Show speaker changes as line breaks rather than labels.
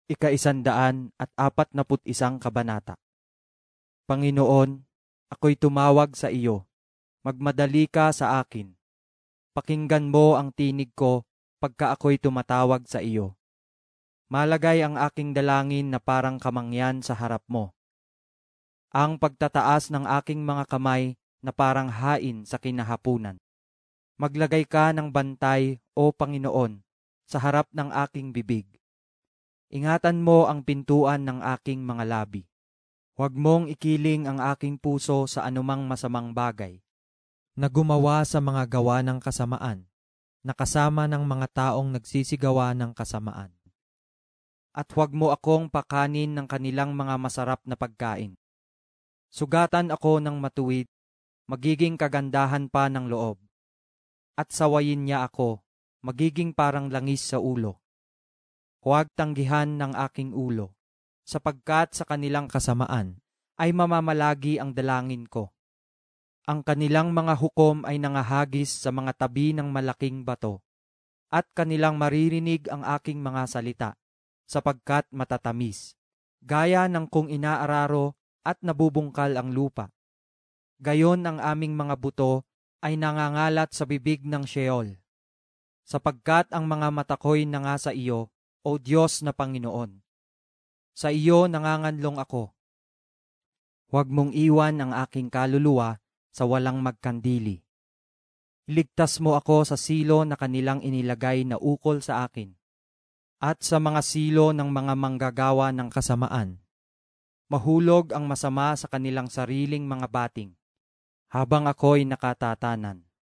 Ika-141 kabanata. Panginoon, ako'y tumawag sa iyo. Magmadali ka sa akin. Pakinggan mo ang tinig ko pagka ako'y tumatawag sa iyo. Malagay ang aking dalangin na parang kamangyan sa harap mo. Ang pagtataas ng aking mga kamay na parang hain sa kinahapunan. Maglagay ka ng bantay, O Panginoon, sa harap ng aking bibig. Ingatan mo ang pintuan ng aking mga labi. Huwag mong ikiling ang aking puso sa anumang masamang bagay, na gumawa sa mga gawa ng kasamaan, na kasama ng mga taong nagsisigawa ng kasamaan. At huwag mo akong pakanin ng kanilang mga masarap na pagkain. Sugatan ako ng matuwid, magiging kagandahan pa ng loob. At sawayin niya ako, magiging parang langis sa ulo. Huwag tanggihan ng aking ulo, sapagkat sa kanilang kasamaan ay mamamalagi ang dalangin ko. Ang kanilang mga hukom ay nangahagis sa mga tabi ng malaking bato, at kanilang maririnig ang aking mga salita, sapagkat matatamis, gaya ng kung inaararo at nabubungkal ang lupa. Gayon ang aming mga buto ay nangangalat sa bibig ng Sheol, sapagkat ang mga mata ko'y nangasa iyo, O Diyos na Panginoon. Sa iyo nanganganlong ako. Huwag mong iwan ang aking kaluluwa sa walang magkandili. Iligtas mo ako sa silo na kanilang inilagay na ukol sa akin, at sa mga silo ng mga manggagawa ng kasamaan. Mahulog ang masama sa kanilang sariling mga bating, habang ako'y nakatatanan.